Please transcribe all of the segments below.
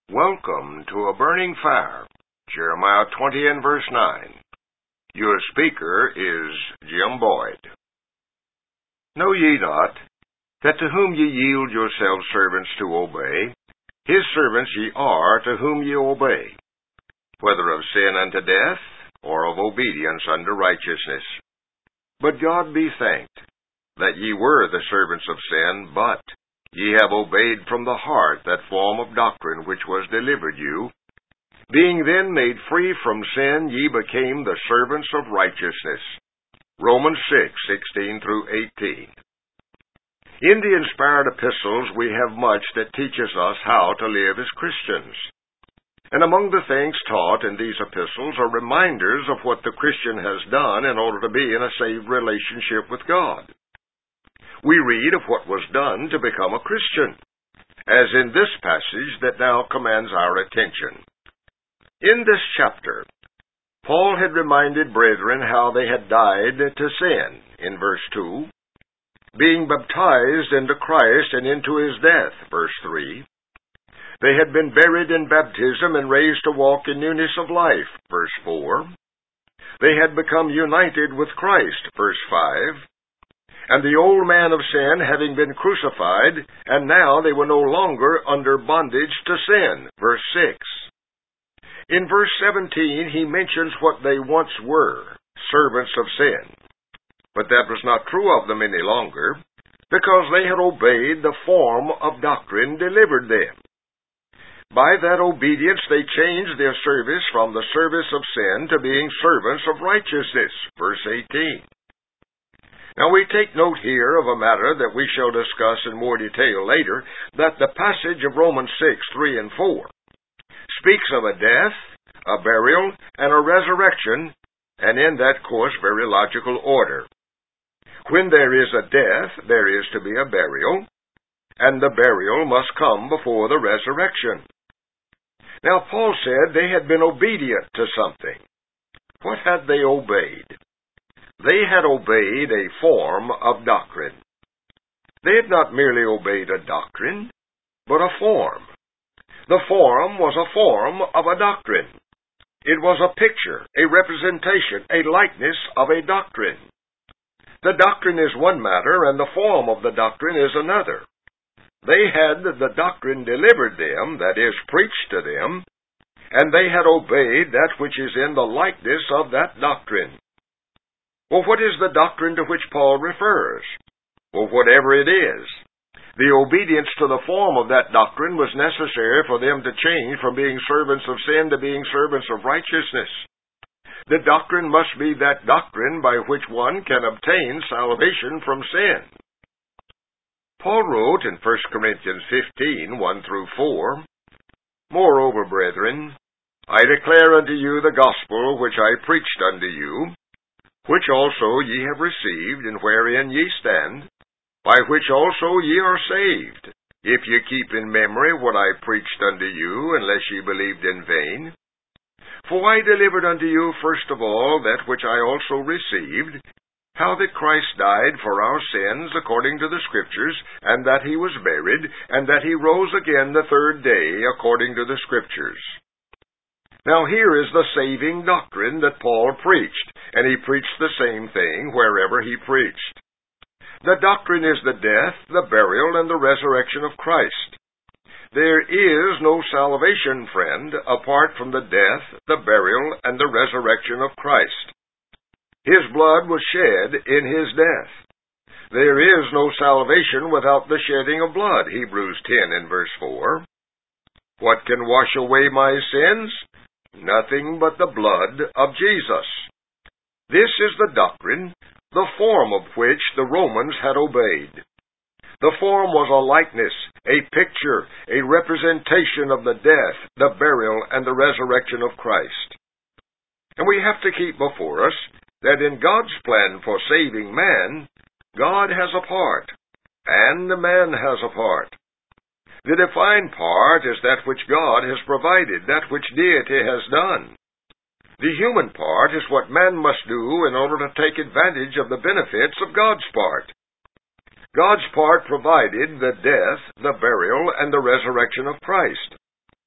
Welcome to a burning fire, Jeremiah 20 and verse 9. Your speaker is Jim Boyd. Know ye not, that to whom ye yield yourselves servants to obey, his servants ye are to whom ye obey, whether of sin unto death, or of obedience unto righteousness. But God be thanked, that ye were the servants of sin, but ye have obeyed from the heart that form of doctrine which was delivered you. Being then made free from sin, ye became the servants of righteousness. Romans 6:16 through 18. In the inspired epistles, we have much that teaches us how to live as Christians. And among the things taught in these epistles are reminders of what the Christian has done in order to be in a saved relationship with God. We read of what was done to become a Christian, as in this passage that now commands our attention. In this chapter, Paul had reminded brethren how they had died to sin, in verse 2, being baptized into Christ and into his death, verse 3. They had been buried in baptism and raised to walk in newness of life, verse 4. They had become united with Christ, verse 5. And the old man of sin having been crucified, and now they were no longer under bondage to sin, verse 6. In verse 17, he mentions what they once were, servants of sin. But that was not true of them any longer, because they had obeyed the form of doctrine delivered them. By that obedience they changed their service from the service of sin to being servants of righteousness, verse 18. Now we take note here of a matter that we shall discuss in more detail later, that the passage of Romans 6:3 and 4 speaks of a death, a burial, and a resurrection, and in that course very logical order. When there is a death, there is to be a burial, and the burial must come before the resurrection. Now Paul said they had been obedient to something. What had they obeyed? They had obeyed a form of doctrine. They had not merely obeyed a doctrine, but a form. The form was a form of a doctrine. It was a picture, a representation, a likeness of a doctrine. The doctrine is one matter, and the form of the doctrine is another. They had the doctrine delivered them, that is, preached to them, and they had obeyed that which is in the likeness of that doctrine. Well, what is the doctrine to which Paul refers? Well, whatever it is, the obedience to the form of that doctrine was necessary for them to change from being servants of sin to being servants of righteousness. The doctrine must be that doctrine by which one can obtain salvation from sin. Paul wrote in 1 Corinthians 15:1 through 4, Moreover, brethren, I declare unto you the gospel which I preached unto you, which also ye have received, and wherein ye stand, by which also ye are saved, if ye keep in memory what I preached unto you, unless ye believed in vain. For I delivered unto you first of all that which I also received, how that Christ died for our sins according to the Scriptures, and that he was buried, and that he rose again the third day according to the Scriptures. Now here is the saving doctrine that Paul preached, and he preached the same thing wherever he preached. The doctrine is the death, the burial, and the resurrection of Christ. There is no salvation, friend, apart from the death, the burial, and the resurrection of Christ. His blood was shed in his death. There is no salvation without the shedding of blood, Hebrews 10 and verse 4. What can wash away my sins? Nothing but the blood of Jesus. This is the doctrine, the form of which the Romans had obeyed. The form was a likeness, a picture, a representation of the death, the burial, and the resurrection of Christ. And we have to keep before us that in God's plan for saving man, God has a part, and man has a part. The defined part is that which God has provided, that which deity has done. The human part is what man must do in order to take advantage of the benefits of God's part. God's part provided the death, the burial, and the resurrection of Christ.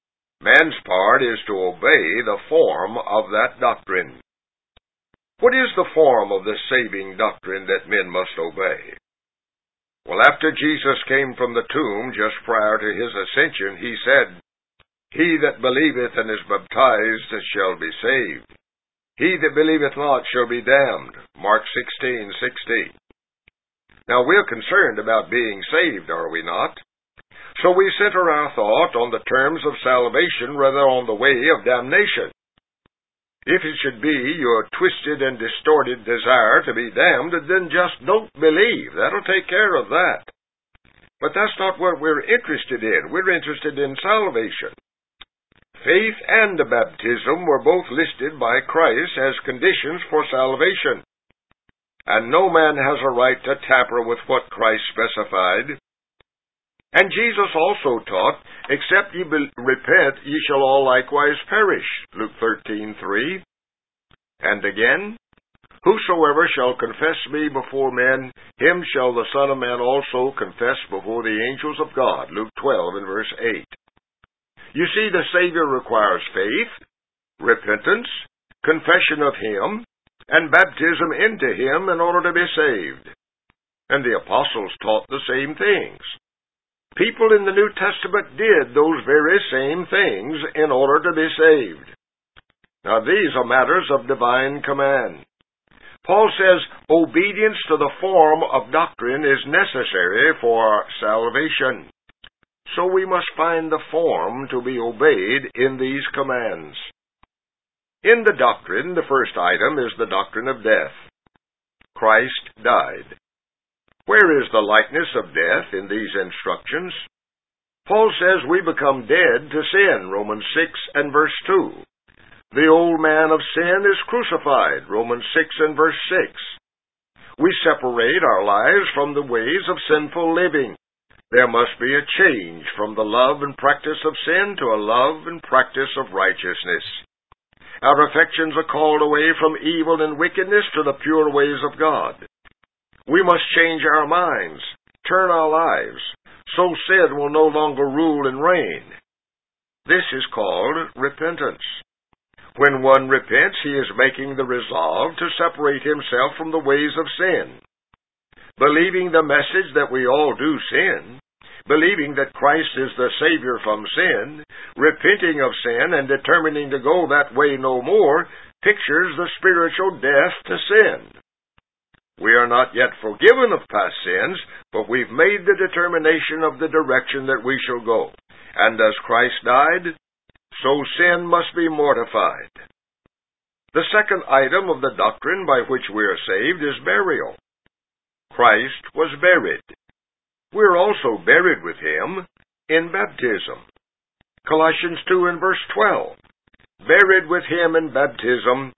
Man's part is to obey the form of that doctrine. What is the form of this saving doctrine that men must obey? Well, after Jesus came from the tomb just prior to his ascension, he said, "He that believeth and is baptized shall be saved. He that believeth not shall be damned." Mark 16:16. Now, we're concerned about being saved, are we not? So we center our thought on the terms of salvation rather on the way of damnation. If it should be your twisted and distorted desire to be damned, then just don't believe. That'll take care of that. But that's not what we're interested in. We're interested in salvation. Faith and baptism were both listed by Christ as conditions for salvation. And no man has a right to tamper with what Christ specified. And Jesus also taught, "Except ye repent, ye shall all likewise perish." Luke 13:3. And again, "Whosoever shall confess me before men, him shall the Son of Man also confess before the angels of God." Luke 12:8. You see, the Savior requires faith, repentance, confession of Him, and baptism into Him in order to be saved. And the apostles taught the same things. People in the New Testament did those very same things in order to be saved. Now, these are matters of divine command. Paul says obedience to the form of doctrine is necessary for salvation. So we must find the form to be obeyed in these commands. In the doctrine, the first item is the doctrine of death. Christ died. Where is the likeness of death in these instructions? Paul says we become dead to sin, Romans 6:2. The old man of sin is crucified, Romans 6:6. We separate our lives from the ways of sinful living. There must be a change from the love and practice of sin to a love and practice of righteousness. Our affections are called away from evil and wickedness to the pure ways of God. We must change our minds, turn our lives, so sin will no longer rule and reign. This is called repentance. When one repents, he is making the resolve to separate himself from the ways of sin. Believing the message that we all do sin, believing that Christ is the Savior from sin, repenting of sin and determining to go that way no more, pictures the spiritual death to sin. We are not yet forgiven of past sins, but we've made the determination of the direction that we shall go. And as Christ died, so sin must be mortified. The second item of the doctrine by which we are saved is burial. Christ was buried. We are also buried with Him in baptism. Colossians 2:12. Buried with Him in baptism,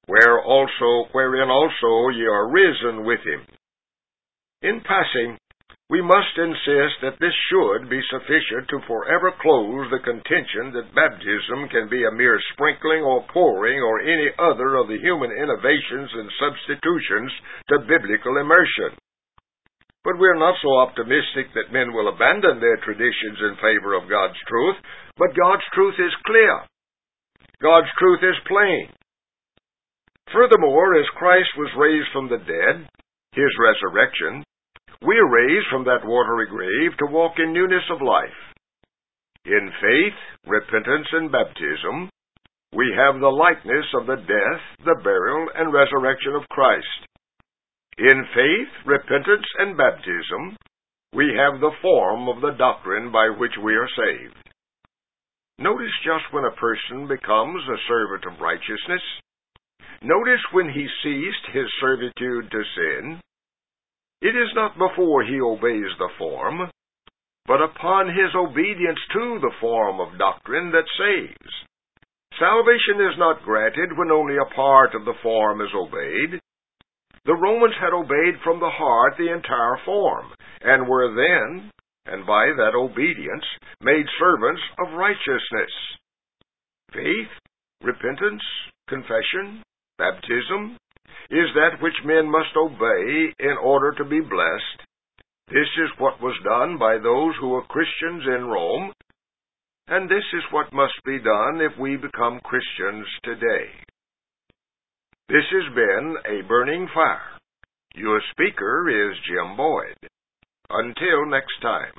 wherein also ye are risen with Him. In passing, we must insist that this should be sufficient to forever close the contention that baptism can be a mere sprinkling or pouring or any other of the human innovations and substitutions to biblical immersion. But we're not so optimistic that men will abandon their traditions in favor of God's truth, but God's truth is clear. God's truth is plain. Furthermore, as Christ was raised from the dead, His resurrection, we are raised from that watery grave to walk in newness of life. In faith, repentance, and baptism, we have the likeness of the death, the burial, and resurrection of Christ. In faith, repentance, and baptism, we have the form of the doctrine by which we are saved. Notice just when a person becomes a servant of righteousness. Notice when he ceased his servitude to sin. It is not before he obeys the form, but upon his obedience to the form of doctrine that saves. Salvation is not granted when only a part of the form is obeyed. The Romans had obeyed from the heart the entire form, and were then, and by that obedience, made servants of righteousness. Faith, repentance, confession, baptism, is that which men must obey in order to be blessed. This is what was done by those who were Christians in Rome. And this is what must be done if we become Christians today. This has been A Burning Fire. Your speaker is Jim Boyd. Until next time.